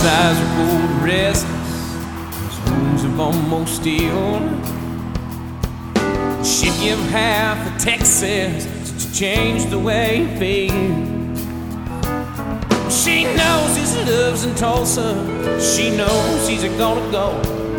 His eyes are cold and restless, his wounds have almost healed. She'd give half of Texas to change the way he feels. She knows his love's in Tulsa, she knows he's gonna go.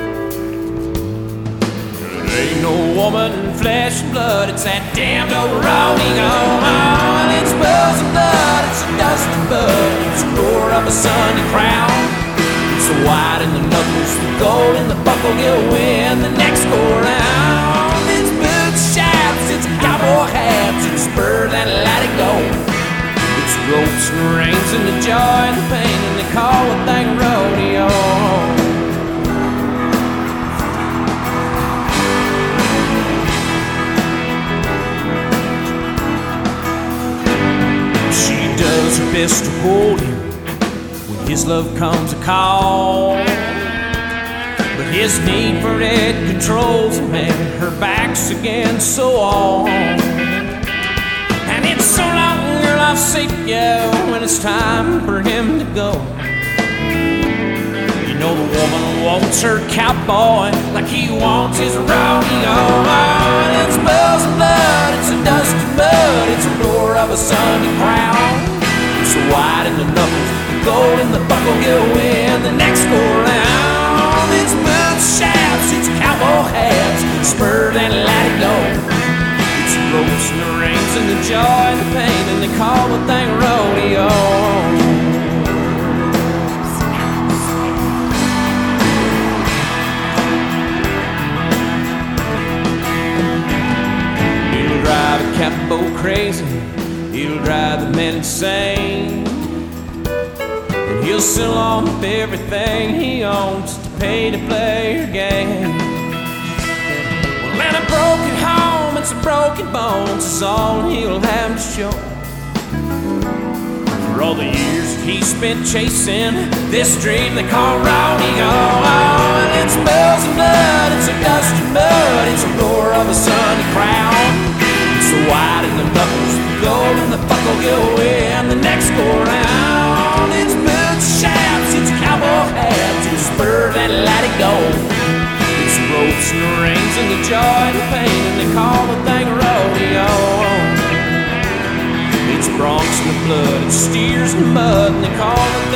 There ain't no woman in flesh and blood, it's that damned old rodeo. Oh, it's buzz and blood, it's a dust and bud, it's the roar of a Sunday crowd. It's the white and the knuckles, the gold and the buckle, you'll win the next go round. It's boots, shafts, it's cowboy hats, it's spurs and let it go. It's ropes and reins and the joy and the pain, and they call the thing rodeo. She does her best to hold him when his love comes a call, but his need for it controls him and her back's against the wall. And it's so long, girl, I'll seek you when it's time for him to go. You know the woman wants her cowboy like he wants his rodeo. And it's buzz and blood, it's a dust and mud, it's a roar of a Sunday crowd. It's the white and the knuckles, the gold and the buckle, you'll win the next go round. It's boots, shafts, it's cowboy hats, spurred and let it go. It's the ropes and the reins and the joy and the pain, and they call the thing rodeo. It'll drive a cowboy crazy, it'll drive the man insane, and he'll sell off everything he owns to pay to play your game. Well, and a broken home and some broken bones is all he'll have to show for all the years that he spent chasing this dream they call rodeo. Oh, and it's bells and blood, it's a dust and mud, it's a roar of a Sunday crowd. It's the white and the knuckles, the gold and the buckle, you'll win the next go round. It's boots, shafts, it's cowboy hats, it's spurs and let it go. It's the ropes and the reins and the joy and the pain, and they call the thing rodeo. It's broncs and the blood, it's steers and mud, and they call the